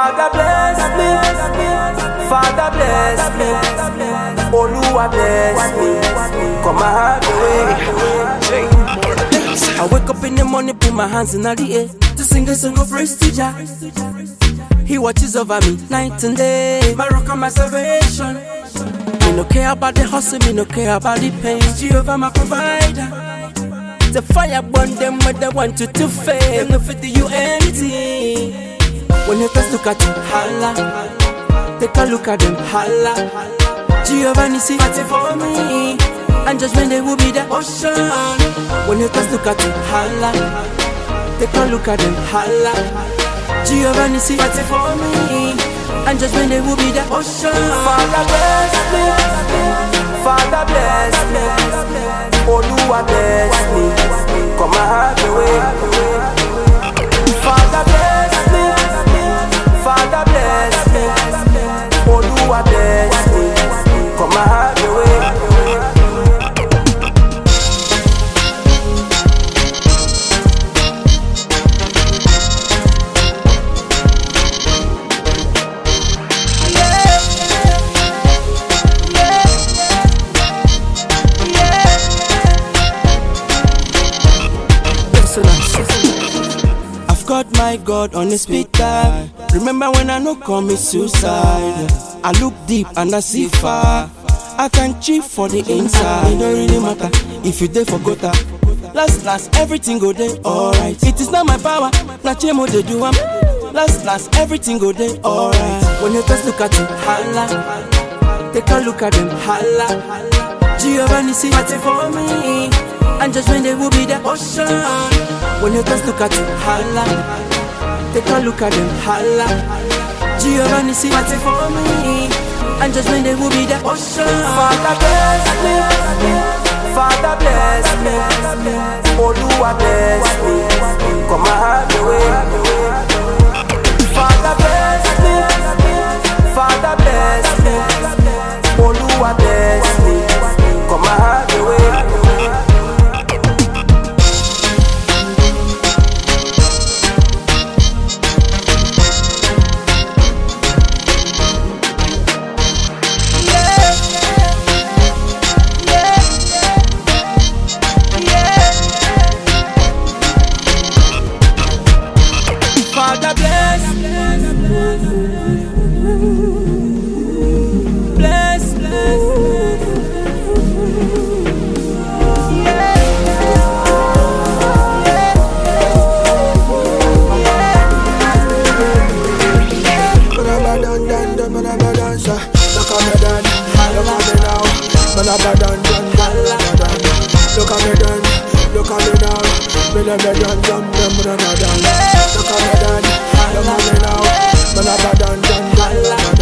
Father bless me, Father bless me, Oluwa bless me, come my way. I wake up in the morning, put my hands in the air to sing a song of praise to Jah. He watches over me night and day, my rock and my salvation. Me no care about the hustle, me no care about the pain. Jehovah my provider. The fire burn them when they want you to fail. Them no fit you anything. When you just look at you, holla. Take a look at them, holla. Jehovah Nissi fighting for me, and judgment they will be the ocean. When you just look at you, holla. Take a look at them, holla. Jehovah Nissi fighting for me, and judgment they will be the ocean. Father bless me, Father bless me, Oluwa bless me, come have your way. Father bless me, Father bless me, Oluwa bless me, come have your way. I've got my God on the speed dial. Remember when I no commit suicide? I look deep and I see far. I thank Chief for the inside. It don't really matter if you dey for gutter. Last, everything go dey alright. It is not my power, na Chemo dey do am. Last, everything go dey alright. When you just look at it, holla. Take a look at them, holla. Jehovah Nissi fighting for me, and judgment they will be the ocean. When you just look at it, holla. Take a look at them, holla. Jehovah Nissi fighting for me, and judgment they will be the ocean. Father bless me, Father bless me, Oluwa bless me, come have your way. Father bless me, Father bless me, Oluwa bless me, come have your way. Father bless, bless, bless, yeah, Look at me now, look at me now.